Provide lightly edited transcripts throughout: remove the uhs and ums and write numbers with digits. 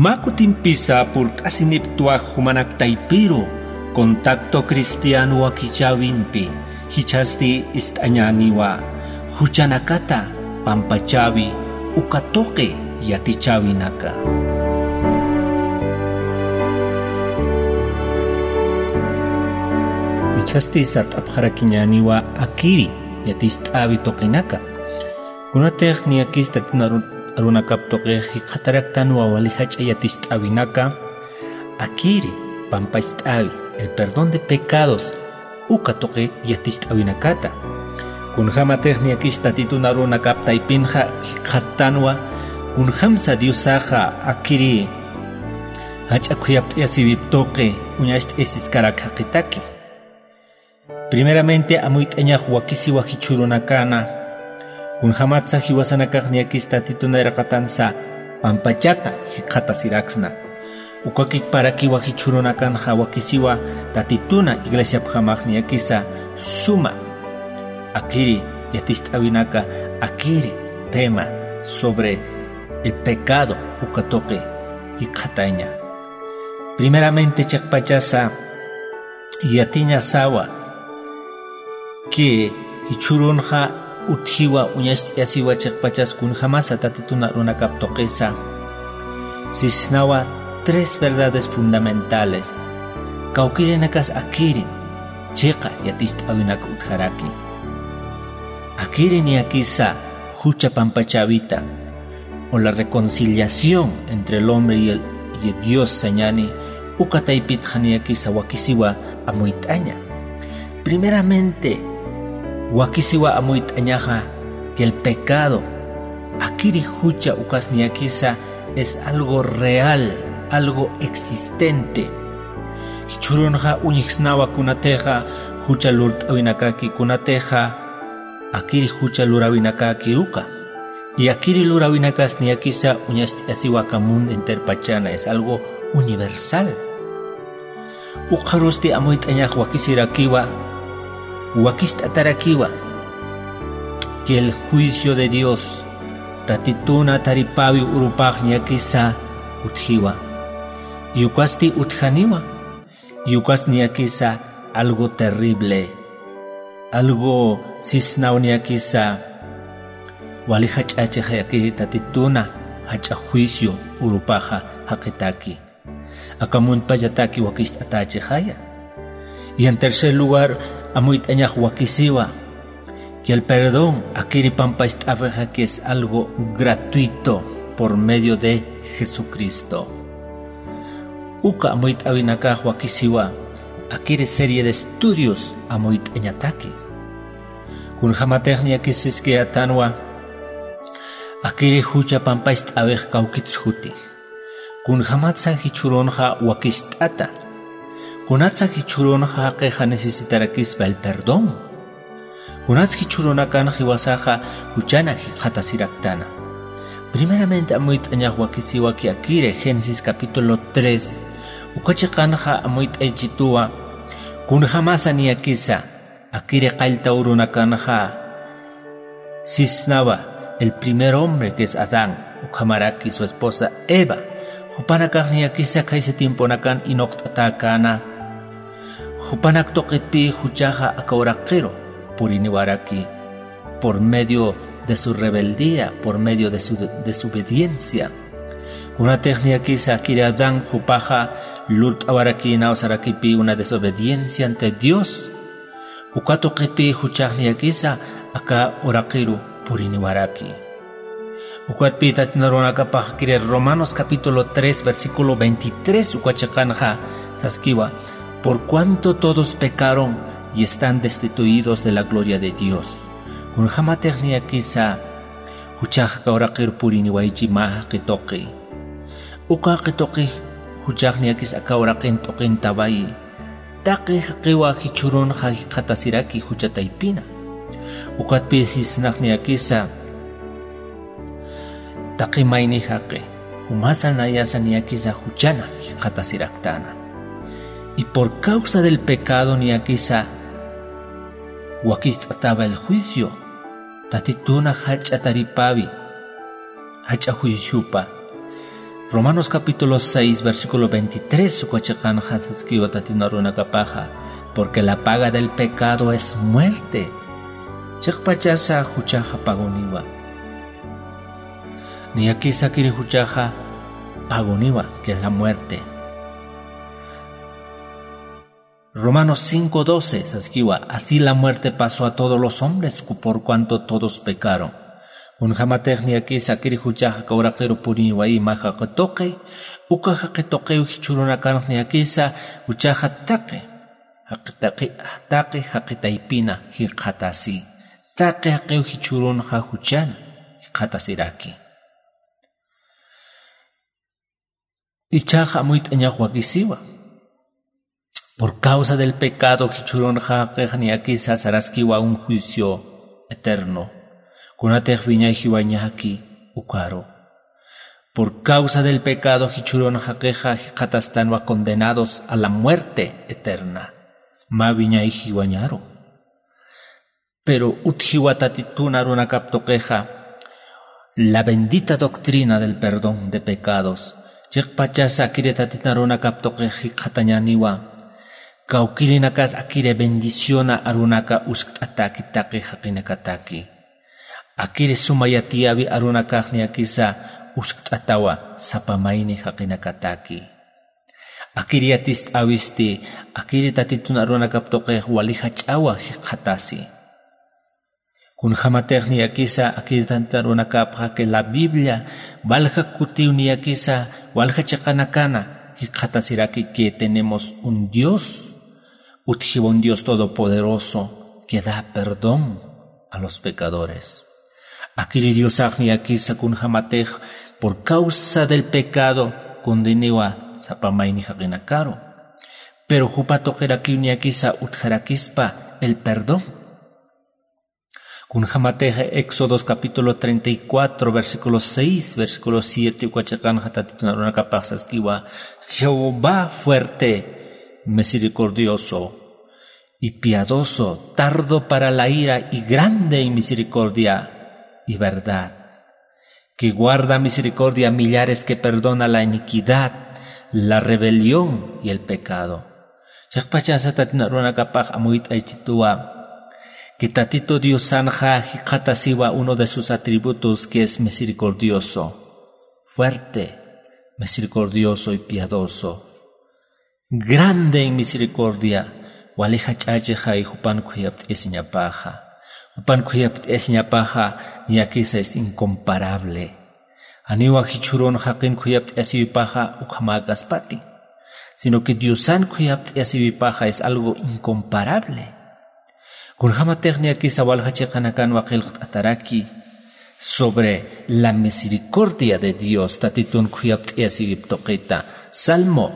Makutin por asiniptua humanak taipiro contacto cristiano wakichawinpi hichasti istañaniwa huchanakata pampachawi ukatoke yatichawinaka. Hichasti sartapjarakiñaniwa akiri yatistawi tokinaka. Kunatej niakista arunakaptoque hikataraktanua walihachayatistawinaka akiri pampaistawi el perdón de pecados ukatoque yatistawinakata kunjama techniakista titunarunakaptaipinja hikatanua kunjamsa diusaja akiri hachakuyaptiasibiptoque uñast esiskarakakitaki primeramente amuiteñaj wakisiwa hichurunakana kunjamatsa hiwasanakaj niakista titunarakatansa pampachata hikatasiraksna ukakik parakiwa hichurunakan hawakisiwa tatituna iglesia pjamaj niakisa suma akiri yatistawinaka akiri tema sobre el pecado ukatoque hikataña primeramente chakpachasa yatiña sawa que hichurunja uthiwa uñasti asiwa chakpachas kunjamasa tatituna runakaptoqesa sisnawa tres verdades fundamentales kaukirenakas akiri cheqa yatistawinaka utjaraki akiri niakisa hucha pampachavita o la reconciliación entre el hombre y el Dios sañani ukataipit janiakisa wakisiwa amuitaña primeramente wakisiwa amuitañaja que el pecado akiri hucha ukasniakisa es algo real, algo existente. Hichurunja unixnawa kunateja hucha lurtawinakaki kunateja akiri hucha lurawinakaki uka y akiri lurawinakas niakisa uñasti asiwakamun interpachana es algo universal. Uqarusti amuitañaj wakisirakiwa wakistarakiwa que el juicio de Dios tatituna taripawi urupaj niakisa utjiwa yukasti utjaniwa yukas niakisa algo terrible algo sisnaw niakisa wali hachache hayaki tatituna hacha juicio urupaja hakitaki akamun payataki wakist atache haya y en tercer lugar amuit añaj wakisiwa que el perdón akiri pampaistafeja que es algo gratuito por medio de Jesucristo. Uka amuit awinaka wakisiwa akiri serie de estudios amuit eñataki. Kunjamatechnia kisiske atanwa akiri hucha pampaistafej kaukitshuti. Kunjamatsa hichuronja wakistata. Kunatsa hichuronja queja necesitarakisba el perdón. Kunatski churunakan hiwasaja huchana hijatasiraktana. Primeramente amuit añaj wakisiwa ki akire Génesis capítulo 3 ukachikanja amuit aichitua kunjamasa niakisa akire qailta urunakanja sisnava el primer hombre que es Adán ukamaraki su esposa Eva hupanakaj niakisa kaise tiempo nakan inoktatakana hupanak toqipi huchaja akaurakero Puriniwaraki, por medio de su rebeldía, por medio de su desobediencia. Una técnica que se adquiere Adán Jupaja, Lut Awaraki, Naosarakipi, una desobediencia ante Dios. Ukato Kipi, Huchahniakisa, Aka Orakiru, Puriniwaraki. Ukatpita Tinaronakapah, Romanos capítulo 3, versículo 23, Ukachakanja, Saskiwa, por cuanto todos pecaron y están destituidos de la gloria de Dios. Kunjama technia kisa huchaj kaurakir purini waichi maha kitoki. Uka kitoki huchaj niakis akaurakin tokin tabai. Taki hakiwa hichurun hajikatasiraki huchataipina. Ukat pisis nakniakisa taki maini hake. Humasa nayasa niakisa huchana hikatasiraktana. Y por causa del pecado niakisa wakistaba el juicio tatituna hacha taripavi hacha juiciupa Romanos capítulo 6 versículo 23 ukachakan hasaskiwa tatinaruna kapaja, porque la paga del pecado es muerte. Chikpachasa huchaja pagoniwa. Ni aquí sakiri huchaja pagoniwa, que es la muerte. Romanos 5:12 saskiwa, así la muerte pasó a todos los hombres por cuanto todos pecaron. Unhamatech ni aquí sakiri huchaja kauraquero puniwa y maja katoke, ukaja katoke uchichurunakan ni aquí sa huchaja take. Haqitaqi haqitaipina hiqatasi taqi haqi hichurun hahuchan hiqatasiraki ichaja muy tañahuakisiwa por causa del pecado hichurun haqi aquí sasaraskiwa un juicio eterno kunatej viña hiwañaki ukaro por causa del pecado hichurun haqeja hiqatastanwa condenados a la muerte eterna ma viña hiwañaro. Pero utjiwatatitunaruna kaptoqueja la bendita doctrina del perdón de pecados. Chikpachasa akire tatitunaruna kaptoqueji qatañaniwa. Kaukirinakas akire bendiciona arunaka uskataki taqi haqinakataki. Akire sumayatiavi arunakaqni akisa uskatawa sapamaini haqinakataki. Akiri atist awisti, akiri tatitun aruna kaptoke walija chawa hiqatasi. Kun hamaterni akisa akiri tatitun aruna kapha que la Biblia valja kutiuni akisa walja chakanakana hiqatasiraki que tenemos un Dios, utjiva un Dios todopoderoso que da perdón a los pecadores. Akiri Dios agni akisa kun hamatej por causa del pecado condeniwa sapamaini haqinakaro, pero jupatoqeraki akisa utjarakispa el perdón. Kunjamateje Éxodos capítulo 34 versículo 6 versículo 7 ukachakan hatatitunaruna kapasaskiwa Jehová fuerte, misericordioso y piadoso, tardo para la ira y grande en misericordia y verdad, que guarda misericordia a millares, que perdona la iniquidad, la rebelión y el pecado. Que tatito Dios sanja hikatasiwa, uno de sus atributos que es misericordioso, fuerte, misericordioso y piadoso, grande en misericordia, waleja chacheja y jupan kuyapt esiñapaja. Jupan kuyapt esiñapaja y aquí es incomparable. Aniwa hichurun haqin kuyapt esivipaja ukhamagaspati, sino que Diosan kuyapt esivipaja es algo incomparable. Kunjama technia ki sawal hachekanakan waqil ataraki sobre la misericordia de Dios tatitun kuyapt esiviptoqita. Salmo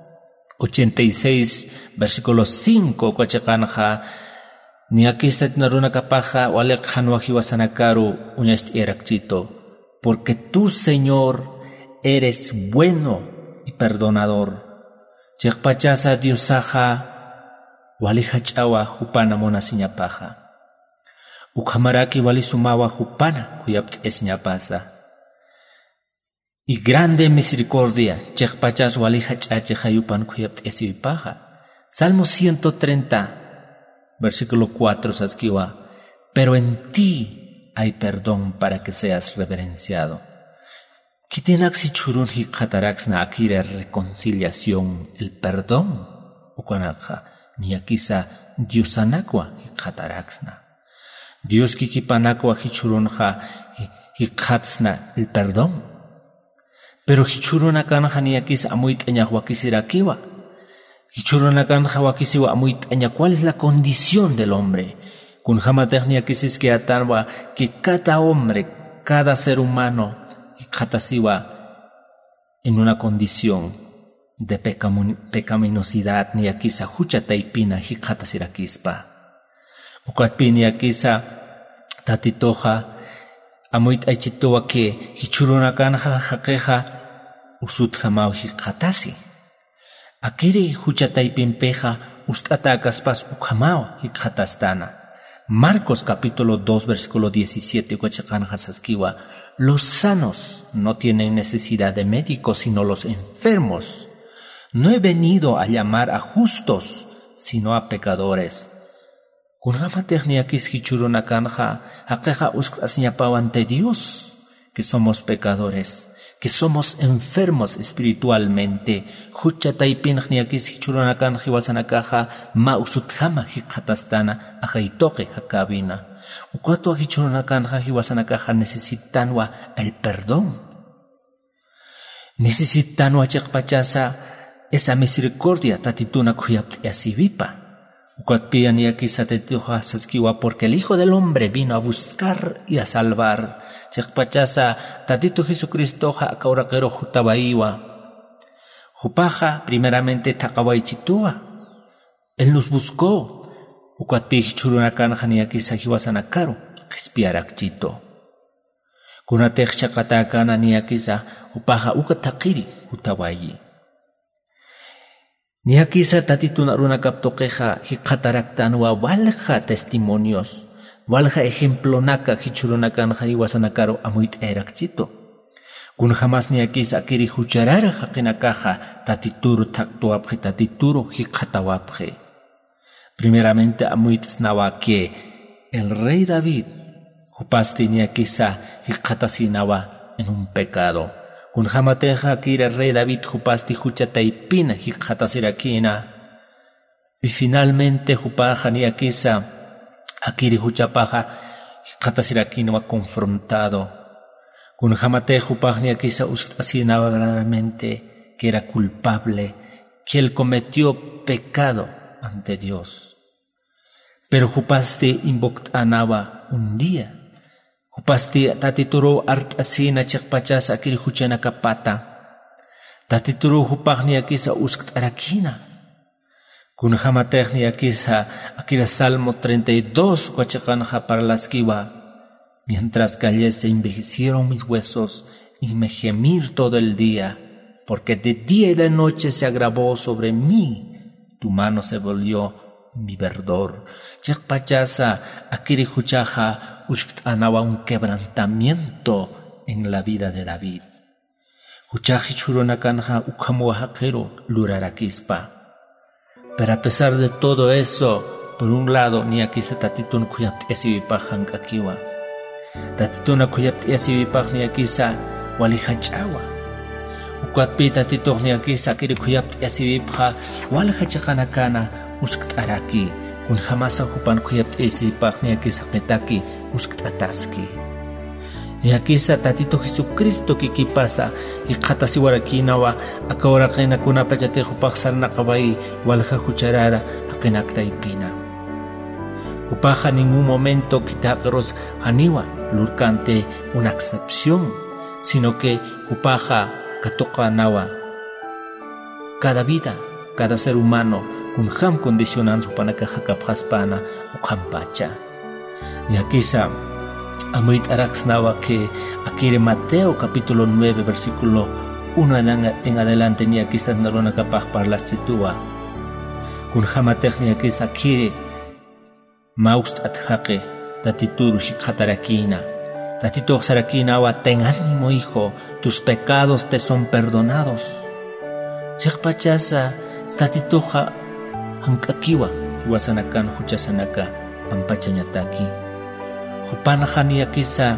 86 versículo 5 kwachekanja ni aquí tatnaruna kapaja walek hanwajiwasanakaru uñast erakchito. Porque tú, Señor, eres bueno y perdonador. Chekpachasa Diosaja, walija chawa jupana mona siñapaja. Ukhamaraki wali sumawa jupana kuyapt esiñapasa. Y grande misericordia, chekpachas walija chache hayupan kuyapt esivipaja. Salmo 130, versículo 4 saskiwa. Pero en ti hay perdón para que seas reverenciado. Kitinaxi churun hikataraxna akira reconciliación, el perdón. Ukanakha niakisa Diosanakwa hikataraxna. Dios kikipanakwa hichurunja hikatsna el perdón. Pero hichurunakanja niakisa amuit eñahwakisirakiwa. Hichurunakanja wakisiwa amuit eña. ¿Cuál es la condición del hombre? Kun hamatechnia kisis que atarwa que cada hombre, cada ser humano, katasiwa en una condición de pecaminosidad ni akisa hucha taipina hikatasiraquispa. Ukatpini akisa tatitoja amuit aichitoa que hichurunakanja jaqueja usut jamau hikatasi. Akiri hucha taipimpeja ustatakaspas ukhamao hikatastana. Marcos capítulo 2 versículo 17 Huachakan Hasaskiwa Los sanos no tienen necesidad de médicos, sino los enfermos. No he venido a llamar a justos, sino a pecadores. Kunhama techniakis hichurunakanja, aqueja usqasñapawan ante Dios, que somos pecadores, que somos enfermos espiritualmente. Huchataypinjniakis hichurunakan hiwasanakaja ma usutjama hikhatastana ajaitoque hakabina. Ucuatwa hichurunakanja hiwasanakaja necesitanwa el perdón. Necesitanwa chekpachasa esa misericordia tatituna kuyapti asivipa. Ucuatpian yakisa tetuja saskiwa porque el Hijo del Hombre vino a buscar y a salvar. Chekpachasa tatitu Jesucristo ja akauraquero jutabaiwa. Jupaja primeramente takawaichitua. Él nos buscó. Ucuatpi hichurunakan janiakisa hiwasanakaru kispiarakchito. Kunatech chakatakana niakisa upaja ukatakiri hutawayi. Niakisa tatituna runakaptoqueja hikataraktanwa walja testimonios, walja ejemplo naka hichurunakan hiwasanakaru amuit erakchito. Kun jamás niakisa akiri hucharara hakinakaja tatituru taktuapje tatituru hikatawapje. Primeramente amuit nawa que el rey David hupasti niakisa hikatasinawa en un pecado. Kun jamateja akira el rey David hupasti huchataipina hikatasiraquina. Y finalmente hupaja niakisa akiri huchapaja hikatasiraquina confrontado. Kun jamateja hupaja niakisa ustasinawa verdaderamente que era culpable, que él cometió pecado ante Dios. Pero hupasti invoctanawa un día. Hupasti tatituru artasina chekpachasa akiri huchanaka pata. Tatituru hupagni akisa usktarakina. Kun jamatechni akisa akira Salmo 32 huachakanja para las kiwa. Mientras callé se envejecieron mis huesos y me gemir todo el día, porque de día y de noche se agravó sobre mí. Tu mano se volvió mi verdor. Chekpachasa akiri huchaja usktanawa un quebrantamiento en la vida de David. Huchaji churunakanja ukamuajakero lurarakispa. Pero a pesar de todo eso, por un lado, niakisa tatitun kuyaptiasivipaj akiwa. Tatituna kuyaptiasivipaj niakisa walihachawa. Ucuatpi tatitoj niakisa akiri kuyaptiasivipja walhachakanakana usktaraki. Kun jamasa hupan kuyaptiasivipaj niakisa qitaki uskataski. Niakisa tatito Jesucristo kikipasa iqatasiwarakinawa akawaraqina kunapachate hupaq sarnaqawai walha hucharara aqinaqtaypina. Upaja ningún momento quitaqros haniwa lurkante una excepción, sino que upaja katoqanawa cada vida, cada ser humano kun ham condicionan su panakajakapjaspana ukampacha. Niakisa amuit araxnawa que akire Mateo capítulo 9 versículo 1 en adelante niakisa narona kapaj para la situa. Kun hamatech niakisa akire maust atjaqe tatituru shikatarakina. Tatito sarakinawa ten ánimo hijo, tus pecados te son perdonados. Chekpachasa tatitoja hankakiwa iwasanakan huchasanaka ampachanyataki. Hupanajaniakisa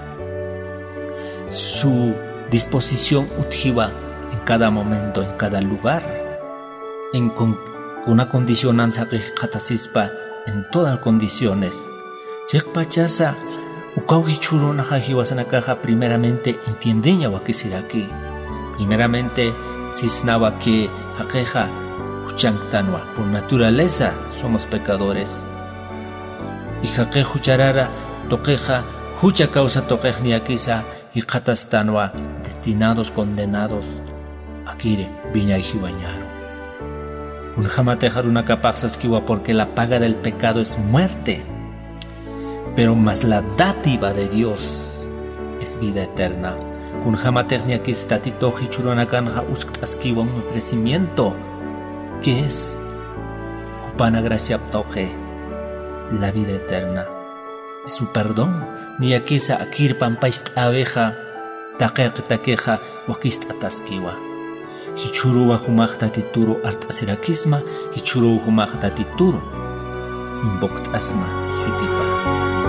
su disposición utjiva en cada momento, en cada lugar, con una condicionanza katasispa en todas las condiciones. Chekpachasa ukauhichurunaja hiwasanakaja primeramente entiendeña wakisiraki. Primeramente sisnawa que hakeja huchanktanwa. Por naturaleza somos pecadores. Y hake hucharara toqueja hucha causa toquejniakisa y katastanwa destinados condenados akire viña y hibañaro. Un jamatejaruna capaxaskiwa porque la paga del pecado es muerte, pero más la dádiva de Dios es vida eterna. Un jamatechniakis tatito hichurunakanja usktaskiwa un crecimiento que es upana gracia toque la vida eterna. su perdón ni akisa akirpan paist abeja takeja wakist ataskiwa hichuruwa humaqta tituru art'asirakisma hichuruwa humaqta tituru inbokt asma sutipa